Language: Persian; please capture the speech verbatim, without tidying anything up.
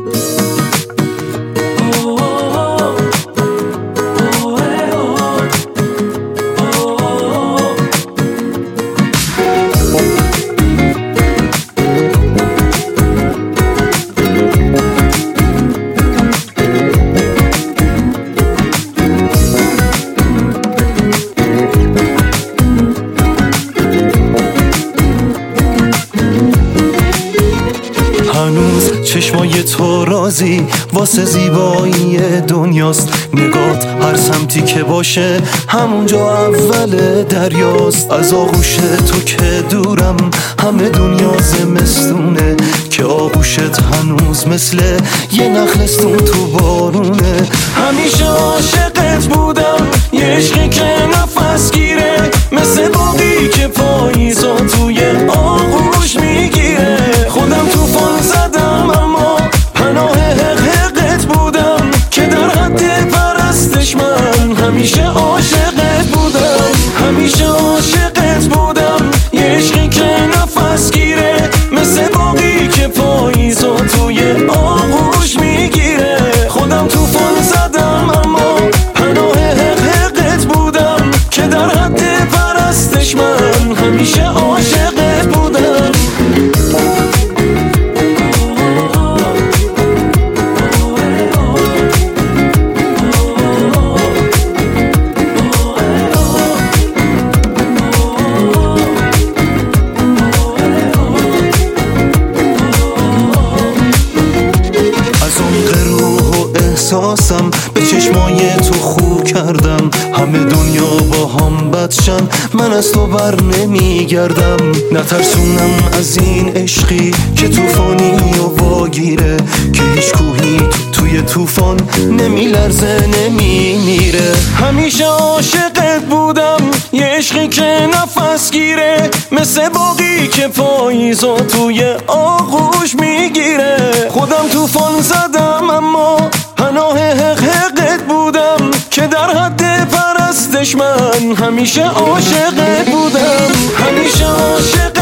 هنوز چشمای تو رازی واسه زیبایی دنیاست، نگات هر سمتی که باشه همونجا اول دریاست. از آغوش تو که دورم همه دنیا زمستونه، که آغوشت هنوز مثل یه نخلستون تو بارونه. همیشه عاشقت بودم، یه عشقی که نفس گیره، مثل باقی که پاییزا توی آغوش میگیره. خودم توفان زدم اما پناه حقت بودم، که در حد پرستش من همیشه عاشقت بودم. همیشه عاشقت بودم، یه عشقی که نفس گیره، مثل باقی که پاییزا توی آغوش میگیره. خودم توفان زدم اما پناه حقت بودم، که در حد پرستش من همیشه عاشقت بودم. احساسم به چشمای تو خو کردم، همه دنیا با هم بدشن من از تو بر نمیگردم. نترسونم از این عشقی که توفانی و واگیره، که هیچ کوهی تو توی توفان نمیلرزه نمیمیره. همیشه عاشقت بودم، یه عشقی که نفس گیره، مثل باقی که پاییزا توی آغوش میگیره. خودم توفان زدم اما پناه حقت بودم، که در حد پرستش من همیشه عاشقت بودم. همیشه عاشقت